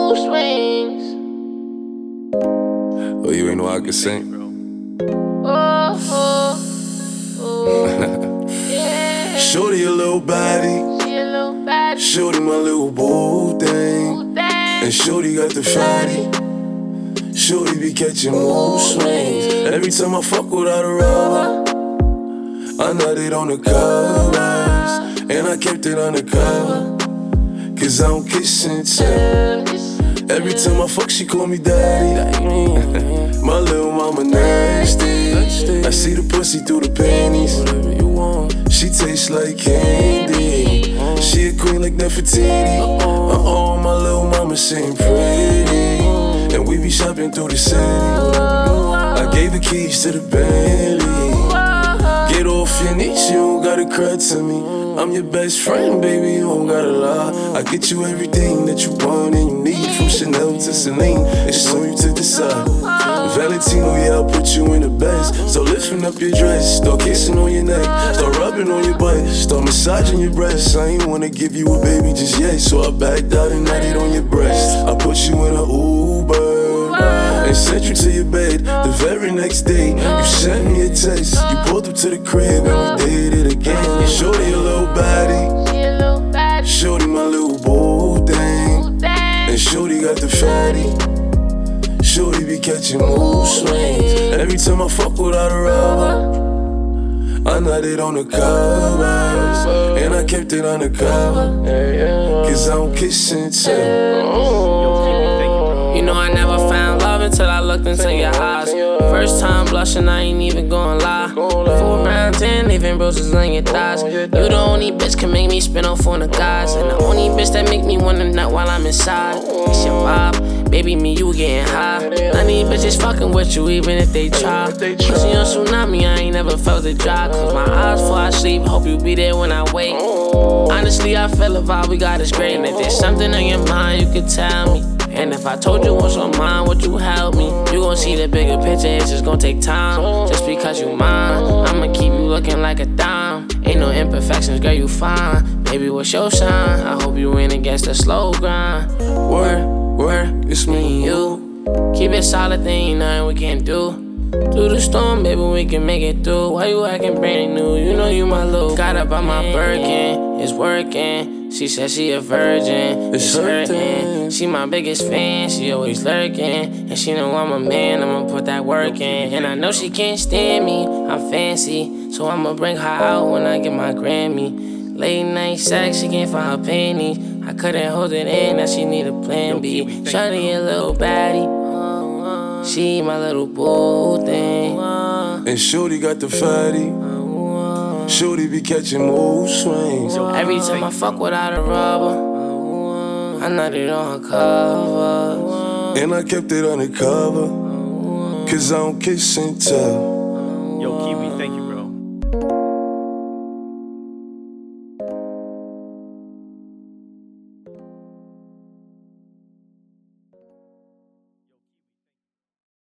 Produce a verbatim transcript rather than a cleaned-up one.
mood swings. Oh, you ain't know I could sing? Oh, oh, oh. Yeah. Shorty a little body, She a little bad shorty my little boo thing, mood thing. and shorty got the fatty. Shorty be catching mood swings. Every time I fuck without a rubber, I nutted on the covers, and I kept it undercover, cause I don't kiss and tell. Every time I fuck, she call me daddy. My little mama nasty. I see the pussy through the panties. She tastes like candy. She a queen like Nefertiti. Uh-oh, my little mama, she ain't pretty. And we be shopping through the city. I gave the keys to the Bentley. Get off your knees, you don't gotta cry to me. I'm your best friend, baby, you don't gotta lie. I get you everything that you want and you need, from Chanel to Celine. It's on you to decide. Valentino, yeah, I'll put you in the best. So lifting up your dress, start kissing on your neck, start rubbing on your butt, start massaging your breasts. I ain't wanna give you a baby just yet, so I backed out and nutted on your breast. I put you in a Uber and sent you to your bed. The very next day, you sent me a text. You pulled up to the crib and we did it again. Shorty a little body, She a little bad shorty my little boo thing, mood thing. and shorty got the fatty. Shorty be catching mood swings. Every time I fuck without a rubber, I nutted on the covers, and I kept it undercover, cause I don't kiss and tell. You know I never found love until I looked into your eyes. First time blushing, I ain't even gonna lie. Four rounds in, leaving bruises on your thighs. You the only bitch can make me spin off on the guys, and the only bitch that make me wanna nut while I'm inside. It's your vibe, baby, me, you getting high. None of these bitches fucking with you, even if they try. Pussy on tsunami, I ain't never felt it dry. Close my eyes before I sleep, hope you be there when I wake. Honestly, I feel the vibe we got is great, and if there's something on your mind, you can tell me. And if I told you what's on mine, would you help me? You gon' see the bigger picture, it's just gon' take time. Just because you mine, I'ma keep you looking like a dime. Ain't no imperfections, girl, you fine. Baby, what's your sign? I hope you win against the slow grind. Word, word, it's me and you. Keep it solid, there ain't nothing we can't do. Through the storm, baby, we can make it through. Why you acting brand new? You know you my little. Got up on my Birkin, it's working. She said she a virgin, it's hurting. She my biggest fan, she always lurking. And she know I'm a man, I'ma put that work in. And I know she can't stand me, I'm fancy. So I'ma bring her out when I get my Grammy. Late night sex, she can't find her panties. I couldn't hold it in, now she need a plan B. Shawty a little baddie, she my little boo thing. And shorty got the fatty. Shorty be catching mood swings. Every time I fuck without a rubber, I nutted on her cover, and I kept it undercover, cause I don't kiss and tell.